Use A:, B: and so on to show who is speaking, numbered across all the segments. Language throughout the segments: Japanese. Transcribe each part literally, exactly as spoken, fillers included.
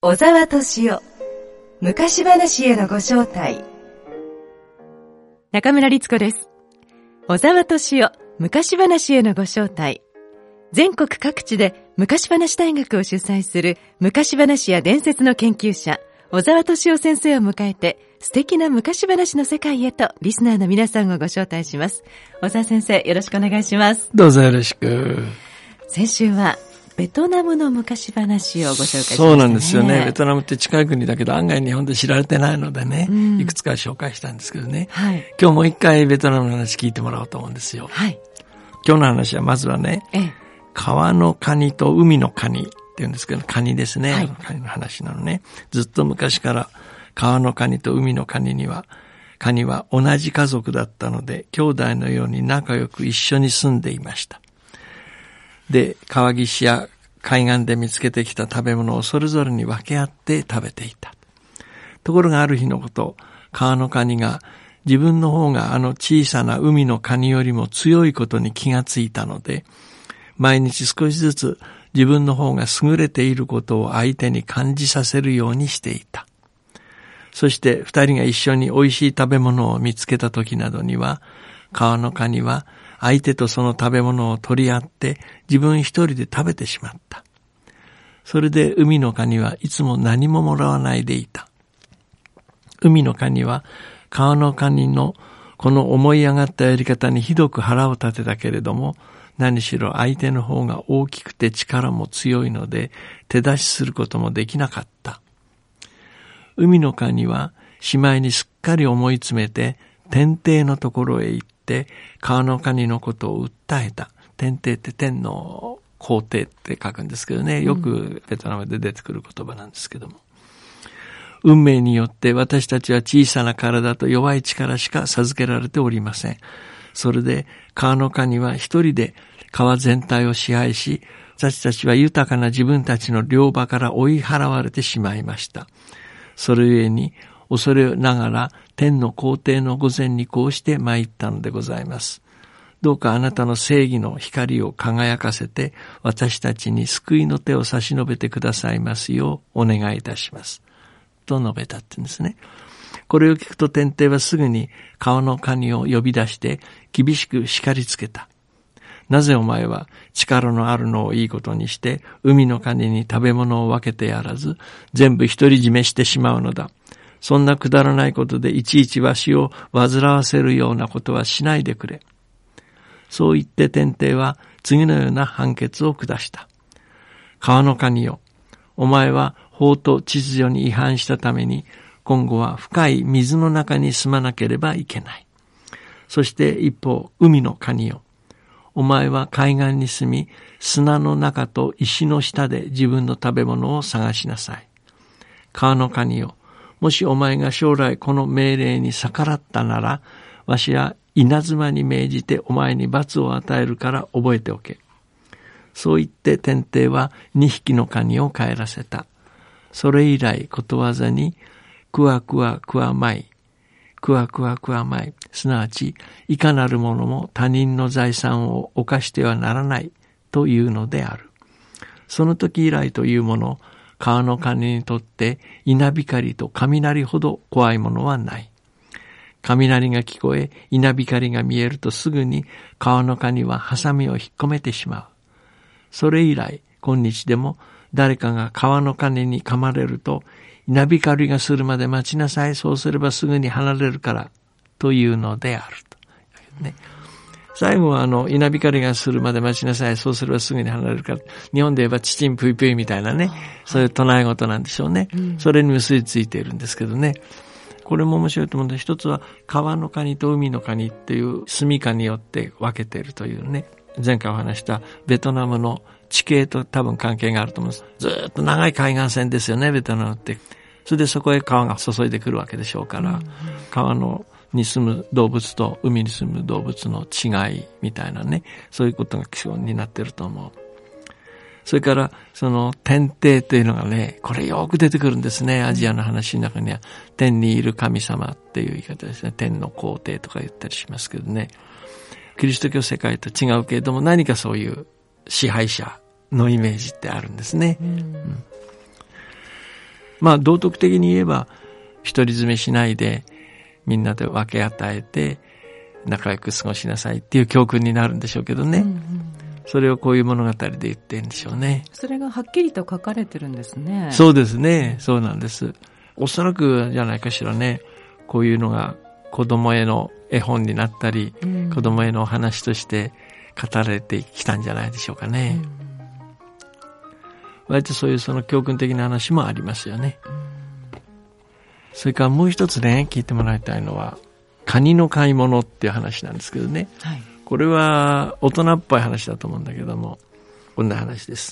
A: 小沢敏夫昔話へのご招待。
B: 中村律子です。小沢敏夫昔話へのご招待。全国各地で昔話大学を主催する昔話や伝説の研究者小沢敏夫先生を迎えて、素敵な昔話の世界へとリスナーの皆さんをご招待します。小沢先生、よろしくお願いします。
C: どうぞよろしく。
B: 先週はベトナムの昔話をご紹介しましたね。
C: そうなんですよね。ベトナムって近い国だけど案外日本で知られてないのでね、うん、いくつか紹介したんですけどね、はい、今日もう一回ベトナムの話聞いてもらおうと思うんですよ、はい、今日の話はまずはね、ええ、川のカニと海のカニって言うんですけど、カニですね、はい、カニの話なのね。ずっと昔から川のカニと海のカニにはカニは同じ家族だったので、兄弟のように仲良く一緒に住んでいました。で、川岸や海岸で見つけてきた食べ物をそれぞれに分け合って食べていた。ところがある日のこと、川のカニが自分の方があの小さな海のカニよりも強いことに気がついたので、毎日少しずつ自分の方が優れていることを相手に感じさせるようにしていた。そして二人が一緒に美味しい食べ物を見つけた時などには、川のカニは相手とその食べ物を取り合って自分一人で食べてしまった。それで海のカニはいつも何ももらわないでいた。海のカニは川のカニのこの思い上がったやり方にひどく腹を立てたけれども、何しろ相手の方が大きくて力も強いので手出しすることもできなかった。海のカニはしまいにすっかり思い詰めて天帝のところへ行って川のカニのことを訴えた。天帝って天の皇帝って書くんですけどね、よくベトナムで出てくる言葉なんですけども、うん、運命によって私たちは小さな体と弱い力しか授けられておりません。それで川のカニは一人で川全体を支配し、私たちは豊かな自分たちの領場から追い払われてしまいました。それゆえに恐れながら天の皇帝の御前にこうして参ったのでございます。どうかあなたの正義の光を輝かせて私たちに救いの手を差し伸べてくださいますようお願いいたします。と述べたって言うんですね。これを聞くと天帝はすぐに川のカニを呼び出して厳しく叱りつけた。なぜお前は力のあるのをいいことにして海のカニに食べ物を分けてやらず全部独り占めしてしまうのだ。そんなくだらないことでいちいちわしを煩わせるようなことはしないでくれ。そう言って天帝は次のような判決を下した。川のカニよ、お前は法と秩序に違反したために今後は深い水の中に住まなければいけない。そして一方、海のカニよ、お前は海岸に住み、砂の中と石の下で自分の食べ物を探しなさい。川のカニよ、もしお前が将来この命令に逆らったなら、わしは稲妻に命じてお前に罰を与えるから覚えておけ。そう言って天帝は二匹のカニを帰らせた。それ以来ことわざに、くわくわくわまい、くわくわくわまい、すなわちいかなる者も他人の財産を侵してはならないというのである。その時以来というもの、川のカニにとって稲光と雷ほど怖いものはない。雷が聞こえ、稲光が見えるとすぐに川のカニはハサミを引っ込めてしまう。それ以来、今日でも誰かが川のカニに噛まれると、稲光がするまで待ちなさい、そうすればすぐに離れるからというのであると、ね、最後はあの稲光がするまで待ちなさい、そうすればすぐに離れるから、日本で言えばチチンプイプイみたいなね、そういう唱え事なんでしょうね、うん、それに結びついているんですけどね。これも面白いと思うんで、一つは川のカニと海のカニっていう住処によって分けているというね、前回お話したベトナムの地形と多分関係があると思うんです。ずーっと長い海岸線ですよね、ベトナムって。それでそこへ川が注いでくるわけでしょうから、うんうん、川のに住む動物と海に住む動物の違いみたいなね、そういうことが基本になっていると思う。それからその天帝というのがね、これよく出てくるんですね。アジアの話の中には天にいる神様っていう言い方ですね。天の皇帝とか言ったりしますけどね。キリスト教世界と違うけれども、何かそういう支配者のイメージってあるんですね。うんうん、 まあ道徳的に言えば、一人詰めしないで、みんなで分け与えて、仲良く過ごしなさいっていう教訓になるんでしょうけどね。うんうん、それをこういう物語で言ってるんでしょうね。
B: それがはっきりと書かれてるんですね。
C: そうですね。そうなんです。おそらくじゃないかしらね。こういうのが子供への絵本になったり、うん、子供へのお話として語られてきたんじゃないでしょうかね。うん、割とそういうその教訓的な話もありますよね。うん、それからもう一つね、聞いてもらいたいのは、カニの買い物っていう話なんですけどね。はい、これは大人っぽい話だと思うんだけども、こんな話です。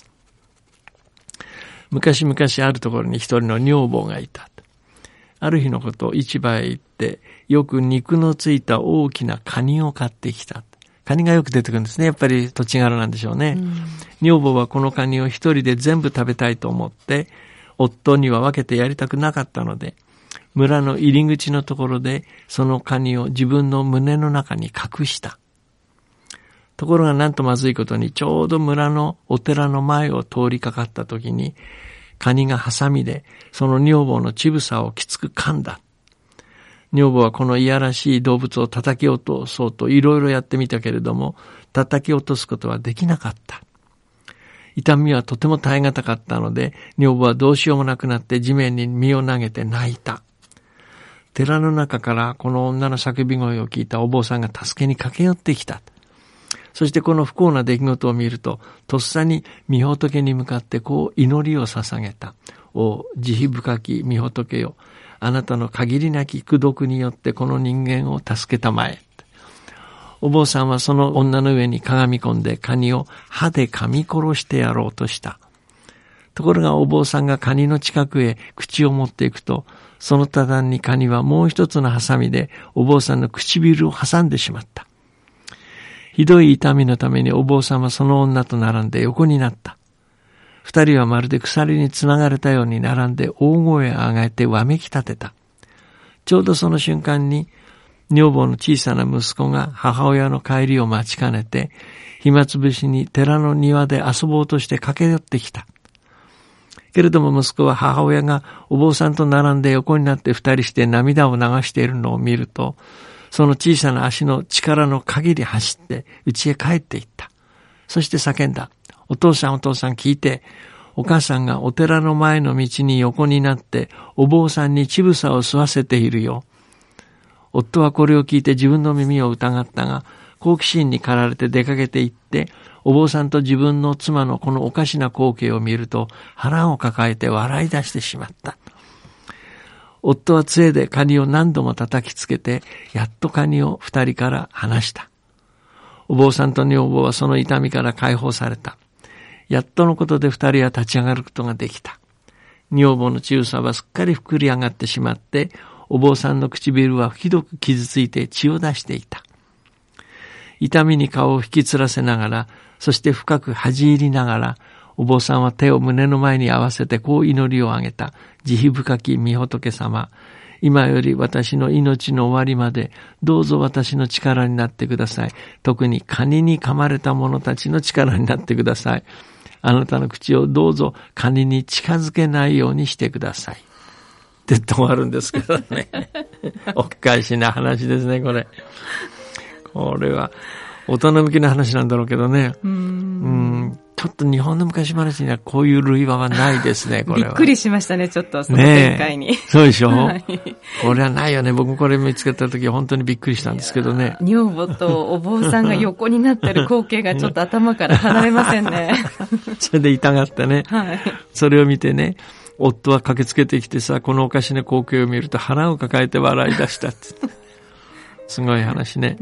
C: 昔々あるところに一人の女房がいた。ある日のこと、市場へ行って、よく肉のついた大きなカニを買ってきた。カニがよく出てくるんですね。やっぱり土地柄なんでしょうね。うん、女房はこのカニを一人で全部食べたいと思って、夫には分けてやりたくなかったので、村の入り口のところでそのカニを自分の胸の中に隠した。ところがなんとまずいことに、ちょうど村のお寺の前を通りかかった時に、カニがハサミでその女房の乳房をきつく噛んだ。女房はこのいやらしい動物を叩き落とそうといろいろやってみたけれども、叩き落とすことはできなかった。痛みはとても耐え難かったので、女房はどうしようもなくなって地面に身を投げて泣いた。寺の中からこの女の叫び声を聞いたお坊さんが助けに駆け寄ってきた。そしてこの不幸な出来事を見ると、とっさに御仏に向かってこう祈りを捧げた。お慈悲深き御仏よ、あなたの限りなき功徳によってこの人間を助けたまえ。お坊さんはその女の上にかがみ込んでカニを歯で噛み殺してやろうとした。ところがお坊さんがカニの近くへ口を持っていくと、その途端にカニはもう一つのハサミでお坊さんの唇を挟んでしまった。ひどい痛みのためにお坊さんはその女と並んで横になった。二人はまるで鎖につながれたように並んで大声を上げてわめき立てた。ちょうどその瞬間に女房の小さな息子が母親の帰りを待ちかねて、暇つぶしに寺の庭で遊ぼうとして駆け寄ってきた。けれども息子は母親がお坊さんと並んで横になって二人して涙を流しているのを見ると、その小さな足の力の限り走って家へ帰っていった。そして叫んだ。お父さんお父さん聞いて、お母さんがお寺の前の道に横になってお坊さんに乳房を吸わせているよ。夫はこれを聞いて自分の耳を疑ったが、好奇心に駆られて出かけて行って、お坊さんと自分の妻のこのおかしな光景を見ると腹を抱えて笑い出してしまった。夫は杖でカニを何度も叩きつけて、やっとカニを二人から離した。お坊さんと女房はその痛みから解放された。やっとのことで二人は立ち上がることができた。女房の乳房はすっかり膨り上がってしまって、お坊さんの唇はひどく傷ついて血を出していた。痛みに顔を引きつらせながら、そして深く恥じ入りながら、お坊さんは手を胸の前に合わせてこう祈りをあげた。慈悲深き御仏様、今より私の命の終わりまでどうぞ私の力になってください。特にカニに噛まれた者たちの力になってください。あなたの口をどうぞカニに近づけないようにしてください。って止まるんですけどね。おかしな話ですね、これ。これは大人向きな話なんだろうけどね。うーんうんちょっと日本の昔話にはこういう類話はないですね、これは。
B: びっくりしましたね、ちょっとその展開に。ね、
C: そうでしょ、はい、これはないよね。僕これ見つけた時は本当にびっくりしたんですけどね。
B: 女房とお坊さんが横になってる光景がちょっと頭から離れませんね。
C: それで痛がってね、はい。それを見てね、夫は駆けつけてきてさ、このおかしな光景を見ると腹を抱えて笑い出したって。すごい話ね、うん、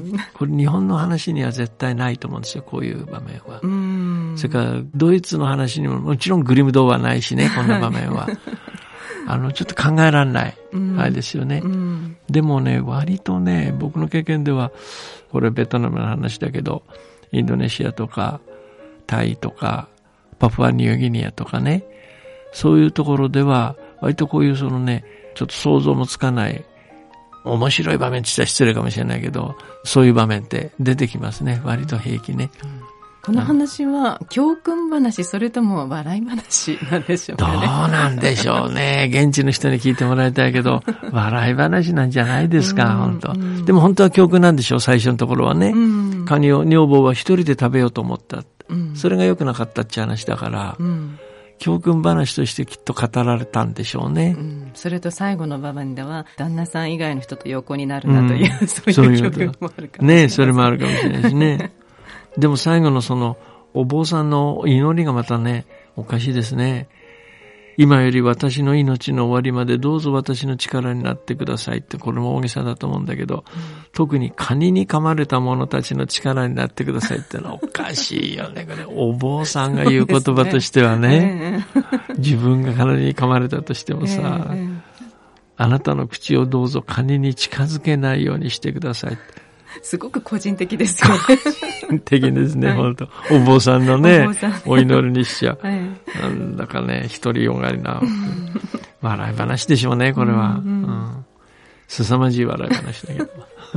C: これ日本の話には絶対ないと思うんですよ、こういう場面は。うん、それからドイツの話にももちろんグリム童話ないしね、こんな場面は。あのちょっと考えられない、うん、あれですよね、うん、でもね割とね僕の経験ではこれベトナムの話だけどインドネシアとかタイとかパプアニューギニアとかね、そういうところでは割とこういうそのねちょっと想像もつかない面白い場面って言ったら失礼かもしれないけど、そういう場面って出てきますね。割と平気ね。
B: この話は教訓話、それとも笑い話なんでしょうかね。
C: どうなんでしょうね。現地の人に聞いてもらいたいけど、笑い話なんじゃないですか、本当、うん、でも本当は教訓なんでしょう、最初のところはね。うん、カニを女房は一人で食べようと思った。うん、それが良くなかったって話だから、うん、教訓話としてきっと語られたんでしょうね。うん、
B: それと最後の場面では、旦那さん以外の人と横になるなという、うん、そういう教訓もあるかもしれない。
C: ねえ、それもあるかもしれないしね。でも最後のその、お坊さんの祈りがまたね、おかしいですね。今より私の命の終わりまでどうぞ私の力になってくださいって、これも大げさだと思うんだけど、うん、特にカニに噛まれた者たちの力になってくださいってのはおかしいよね。これお坊さんが言う言葉としてはね、自分がカニに噛まれたとしてもさ、えー、あなたの口をどうぞカニに近づけないようにしてくださいって。
B: すごく個人的ですよね。
C: 個人的ですね、はい、本当。お坊さんのね、お, お祈りにしちゃう。はい、なんだかね、独りよがりな、笑い話でしょうね、これは。うんうん、凄まじい笑い話だけど。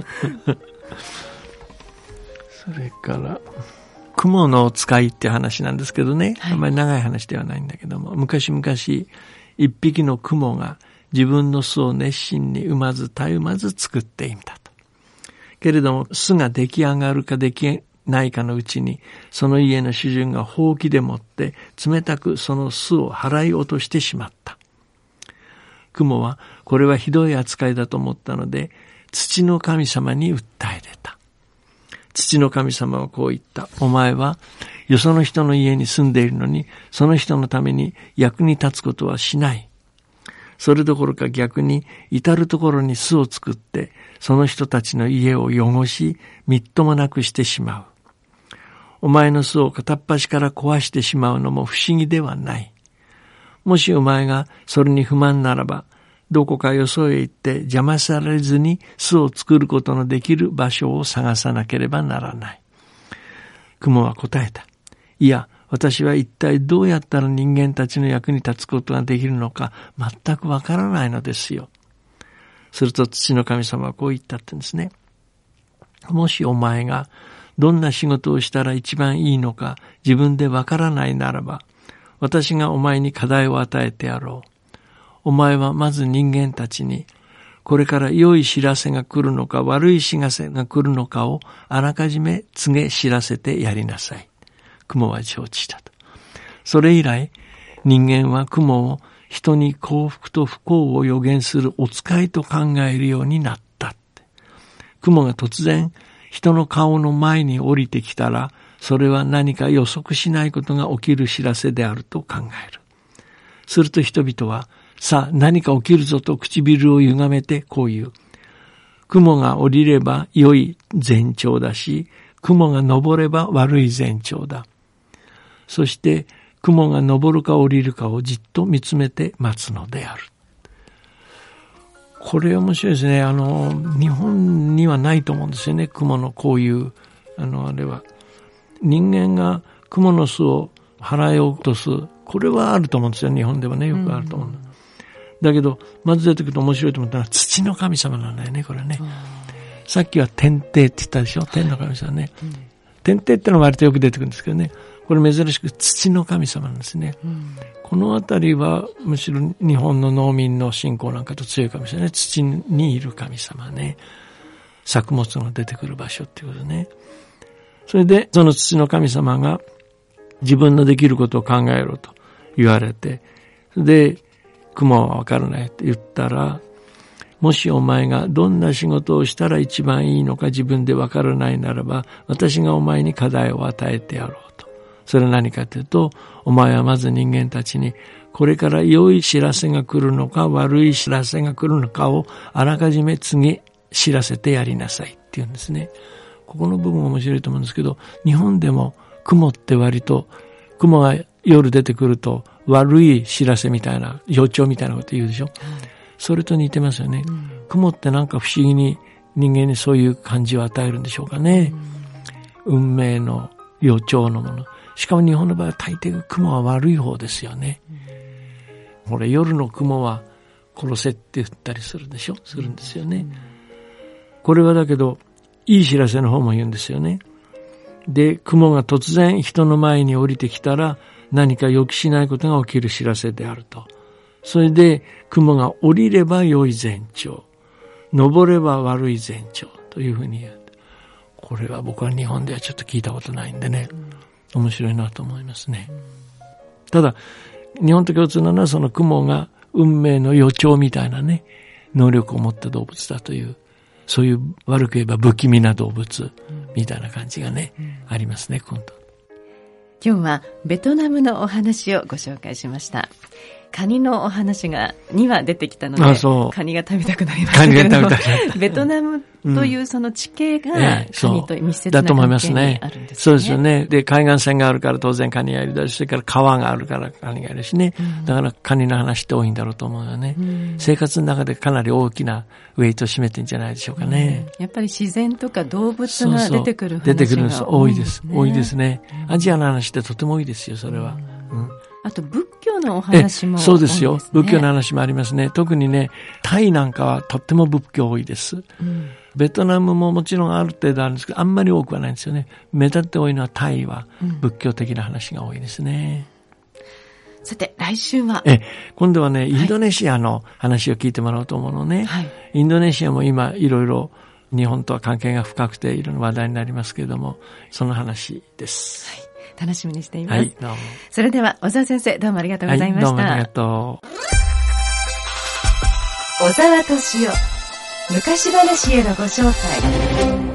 C: それから、雲の使いって話なんですけどね、はい、あんまり長い話ではないんだけども、昔々、一匹の雲が自分の巣を熱心に産まず絶えまず作っていたと。けれども巣が出来上がるかできないかのうちに、その家の主人がほうきでもって冷たくその巣を払い落としてしまった。雲はこれはひどい扱いだと思ったので、土の神様に訴え出た。土の神様はこう言った。お前はよその人の家に住んでいるのに、その人のために役に立つことはしない。それどころか逆に至るところに巣を作って、その人たちの家を汚し、みっともなくしてしまう。お前の巣を片っ端から壊してしまうのも不思議ではない。もしお前がそれに不満ならば、どこかよそへ行って邪魔されずに巣を作ることのできる場所を探さなければならない。雲は答えた。いや、私は一体どうやったら人間たちの役に立つことができるのか全くわからないのですよ。すると土の神様はこう言ったってんですね。もしお前がどんな仕事をしたら一番いいのか自分でわからないならば、私がお前に課題を与えてやろう。お前はまず人間たちに、これから良い知らせが来るのか悪い知らせが来るのかをあらかじめ告げ知らせてやりなさい。雲は承知したと。それ以来、人間は雲を人に幸福と不幸を予言するお使いと考えるようになったって。雲が突然人の顔の前に降りてきたら、それは何か予測しないことが起きる知らせであると考える。すると人々は、さあ何か起きるぞと唇を歪めてこう言う。雲が降りれば良い前兆だし、雲が昇れば悪い前兆だ。そして雲が昇るか降りるかをじっと見つめて待つのである。これ面白いですね。あの日本にはないと思うんですよね。雲のこういうあのあれは人間が雲の巣を払い落とす、これはあると思うんですよ。日本ではね、よくあると思う、うん、だけどまず出てくると面白いと思ったのは土の神様なんだよね、これね。さっきは天帝って言ったでしょ、天の神様ね、うん、天帝ってのは割とよく出てくるんですけどね、これ珍しく土の神様なんですね、うん、このあたりはむしろ日本の農民の信仰なんかと強いかもしれない。土にいる神様ね、作物が出てくる場所っていうことね。それでその土の神様が自分のできることを考えろと言われて、で雲はわからないって言ったら、もしお前がどんな仕事をしたら一番いいのか自分でわからないならば、私がお前に課題を与えてやろうと。それは何かというと、お前はまず人間たちにこれから良い知らせが来るのか悪い知らせが来るのかをあらかじめ次知らせてやりなさいって言うんですね。ここの部分が面白いと思うんですけど、日本でも雲って割と雲が夜出てくると悪い知らせみたいな予兆みたいなこと言うでしょ、うん、それと似てますよね、うん、雲ってなんか不思議に人間にそういう感じを与えるんでしょうかね、うん、運命の予兆のもの。しかも日本の場合は大抵雲は悪い方ですよね、うん、これ夜の雲は殺せって言ったりするでしょ、するんですよね、うん、これはだけどいい知らせの方も言うんですよね。 で、雲が突然人の前に降りてきたら何か予期しないことが起きる知らせであると。それで雲が降りれば良い前兆、登れば悪い前兆というふうに言う。これは僕は日本ではちょっと聞いたことないんでね、面白いなと思いますね。ただ日本と共通なのはその雲が運命の予兆みたいなね能力を持った動物だという、そういう悪く言えば不気味な動物みたいな感じがね、うん、ありますね。今度
B: 今日はベトナムのお話をご紹介しました。カニのお話がにわ出てきたので、カニが食べたくなりましたけれども、ベトナムというその地形が、うんええ、カニと密接な関係にあるんですね。
C: そうですよね。で、海岸線があるから当然カニがいるだし、それから川があるからカニがいるしね。うん、だからカニの話って多いんだろうと思うよね。うん、生活の中でかなり大きなウェイトを占めてるんじゃないでしょうかね。
B: うん、やっぱり自然とか動物が出てくる話が多いですね。
C: そうそう出てくるんです。多いです。多いですね。うん、アジアの話ってとても多いですよ、それは。うんうん
B: あと仏教のお話も多いですね。
C: そうですよ。仏教の話もありますね。特にね、タイなんかはとっても仏教多いです。うん、ベトナムももちろんある程度あるんですけど、あんまり多くはないんですよね。目立って多いのはタイは仏教的な話が多いですね。
B: うん、さて、来週は
C: え今度はね、インドネシアの話を聞いてもらおうと思うのね。はい、インドネシアも今いろいろ日本とは関係が深くていろんな話題になりますけれども、その話です。はい
B: 楽しみにしています。
C: はい、どうも。
B: それでは小沢先生どうもありがとうございました。
C: はい、どうもありがとう。
A: 小沢敏夫昔話へのご招待。